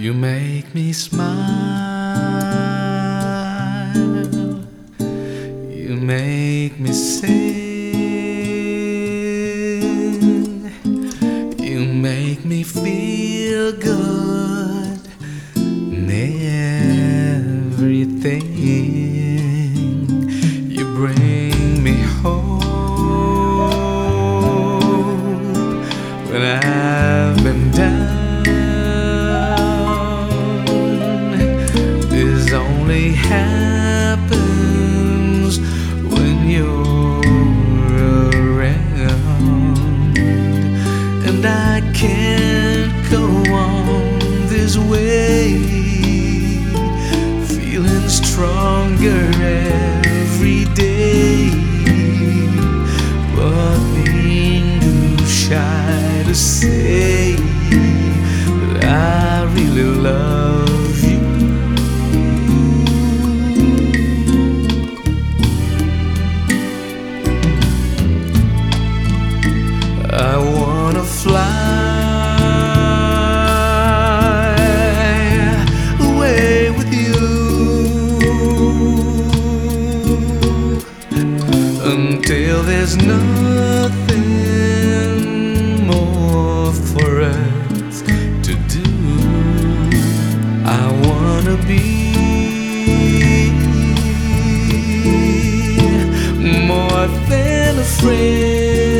You make me smile, you make me sing, you make me feel good in everything. You bring me home when I've been down. This only happens when you're around, and I can't go on this way, feeling stronger every day, but being too shy to say that I really love you. I wanna fly away with you until there's nothing more for us to do. I wanna be more than a friend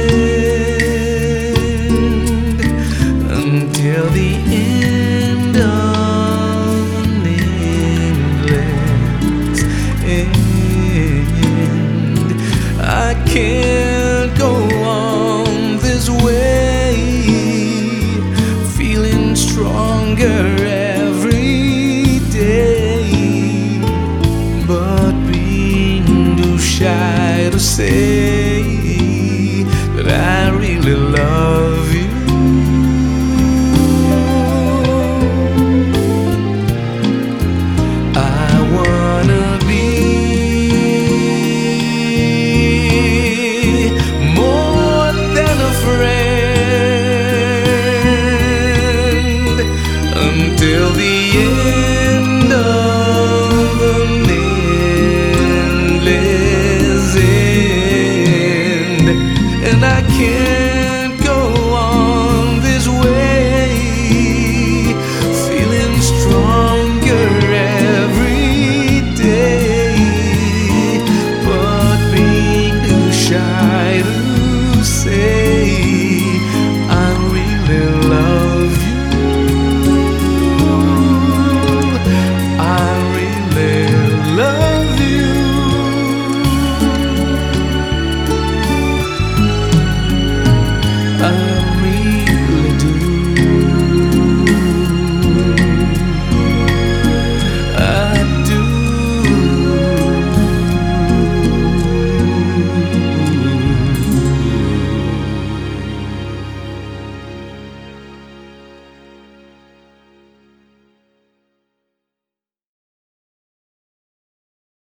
until the end of an endless end. I can't go on this way, feeling stronger every day, but being too shy to say